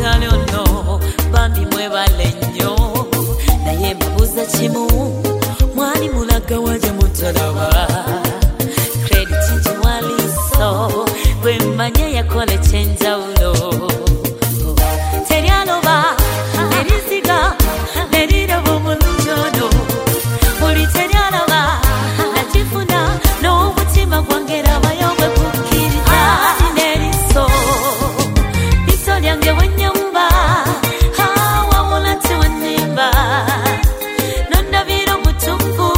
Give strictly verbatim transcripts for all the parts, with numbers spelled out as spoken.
olutalo no bambi mwebale nnyo naye mbuuza kimu mwali mulaga waje mutolaba credit njiwaliso gwe mmanye yakola ekyenjawulo teryaloba nerisiga neriraba omulungi ono buli teryalaba nakifuna n'omutima gwange rabayo gwe kukkiriza neriso liso lyange wennyumba wawula tiwannimba nondabira omutuufu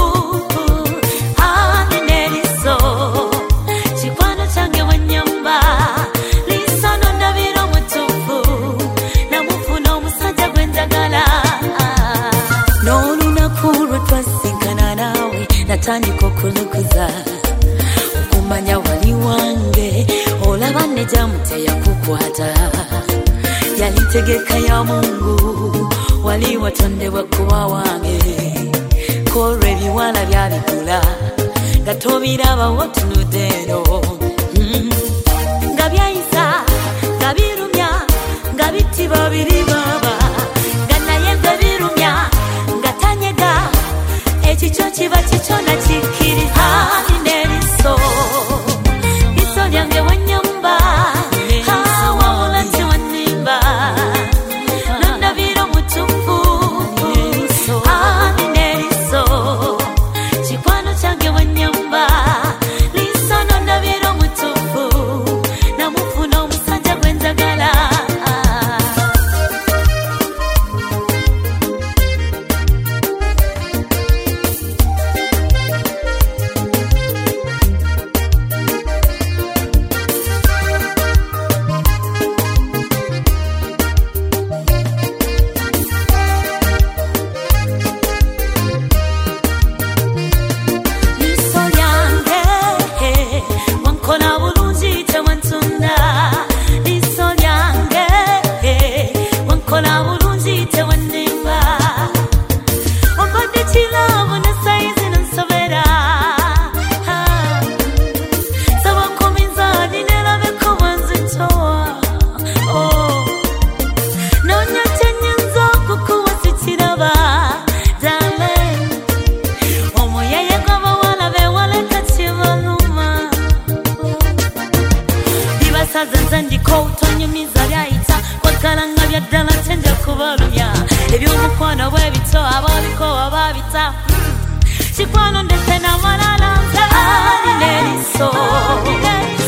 ani neriso kikwano kyange wennyumba liso nondabira omutuufu namufuna omusajja gwe njagala n'olunaku lwe twasinkana naawe natandika okulukuza okumanya wali wange olaba nejamu teyakukwata yali ntegeka ya Mungu wali watondebwa kuba wange kolwa ebiwala byabigula nga tobiraba wotunudde eno mm. nga byayisa nga birumya nga bittiba biri baba nga naye nga birumya nga tanyega ekikyo kiba kikyo nakikkiriza neriso liso lyange wennyumba wawula tiwannimba nondabira omutuufu ani neriso kikwano kyange wennyumba liso nondabira omutuufu namufuna omusajja gwe njagala zanzandiko utonyumiza byayita kwagalanga byaddala tenda kubalumya ebyomukwano bwebito abaliko ababita kikwano ndetse n'amalala nze ali neriso